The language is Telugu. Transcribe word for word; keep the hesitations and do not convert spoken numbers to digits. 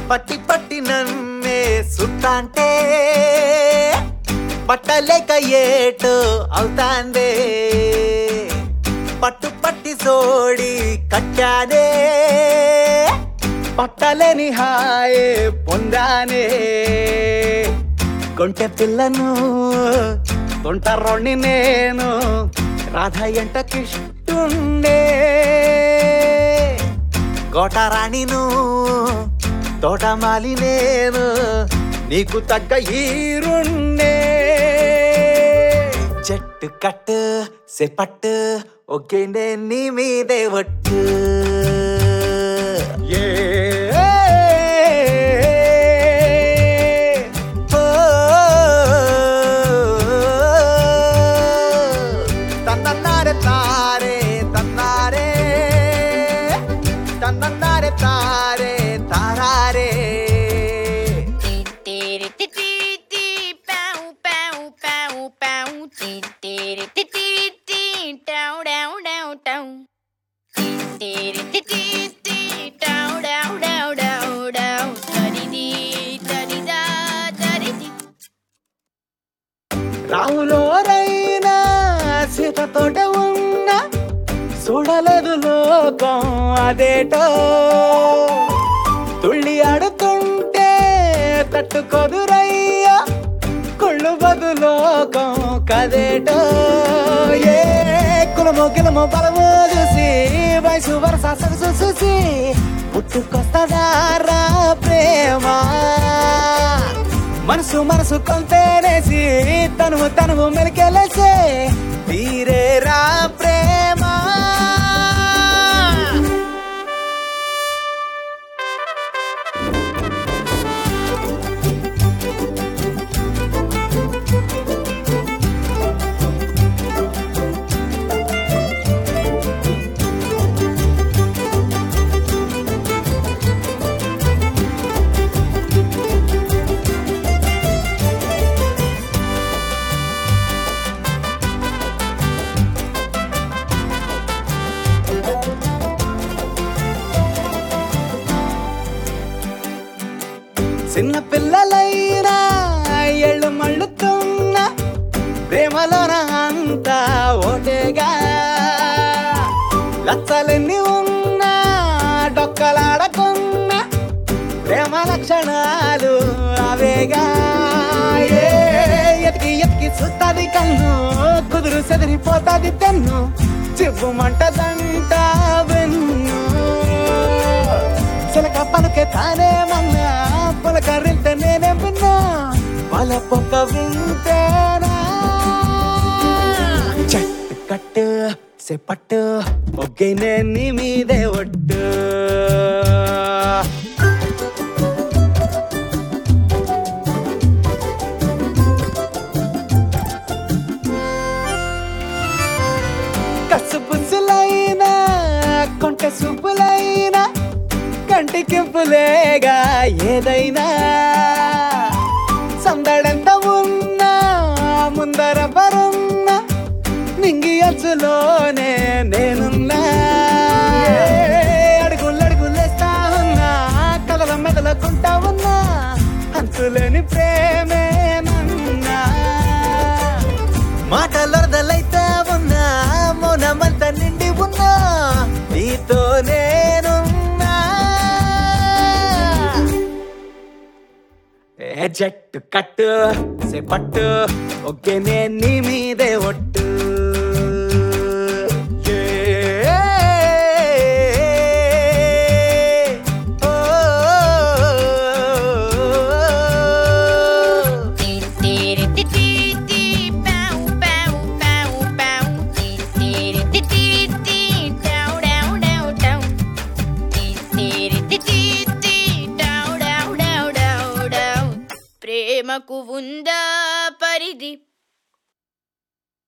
పట్టి పట్టి నన్నే సుత్తాంటే పట్టలేక ఏటో అవుతాందే పట్టు పట్టి సోడి కట్టానే పట్టలేని హాయే పొందానే కొంటె పిల్లను తొంటరోణ్ణి నేను రాధ ఎంటకిష్టుండే కోటరాణిను తోటమాలి నేను నీకు తగ్గ ఈరుండే చెట్టు కట్టు సెపట్టు ఒకే నీ మీదే ఒట్టు ఏ తన్నన్నారే తారే తన్నారే తన్నన్నారే తారే తారారే రాములోరైనా సీతతోటే ఉన్నా చూడలేదు లోకం అదేటో తుళ్ళి ఆడుతుంటే తట్టుకొదురయ్యా కుళ్ళు బదులోకం కదేటో ఏ కులమో గిలమో బలమో చూసి వయసు వరస సరసు చూసి పుట్టుకొస్తదారా ప్రేమ మనసు మనసు కొంతేనేసి తనువు తనువు మెలికెలేసే తీరేరా ప్రేమ చిన్న పిల్లలైనా ఎళ్ళు మళ్ళుతున్నా ప్రేమలోన అంతా ఓటేగా లచ్చలెన్ని ఉన్నా డొక్కలాడకున్నా ప్రేమ లక్షణాలు అవేగా ఎతికి ఎతికి చూస్తాది కన్ను కుదురు సెదిరిపోతాది తెన్ను చివ్వు మంటదంట వెన్ను చిలక పలుకే తానే మన్నా పులకరింత నేనే విన్నా వాళ్ళ పొక్క వింటేనా చెట్టు కట్టు సెపట్టు ఒకే నీ మీదే ఒట్టు కసు పుసులైనా కొంటె సూపులైనా కంటికింపులేగా ఏదైనా సందడంత ఉన్నా ముందర పరున్నా నింగి అచ్చులోనే నేనున్నా అడుగులడుగులేస్తా ఉన్నా కలల మెదలకుంటా ఉన్నా అంతులేని ప్రేమేనన్నా మాటలొరదలైతా ఉన్నా మౌనమంతా నిండి ఉన్నా నీతో నేను జట్టు కట్టు సెపట్టు ఒకే నీ మీదే ఒట్టు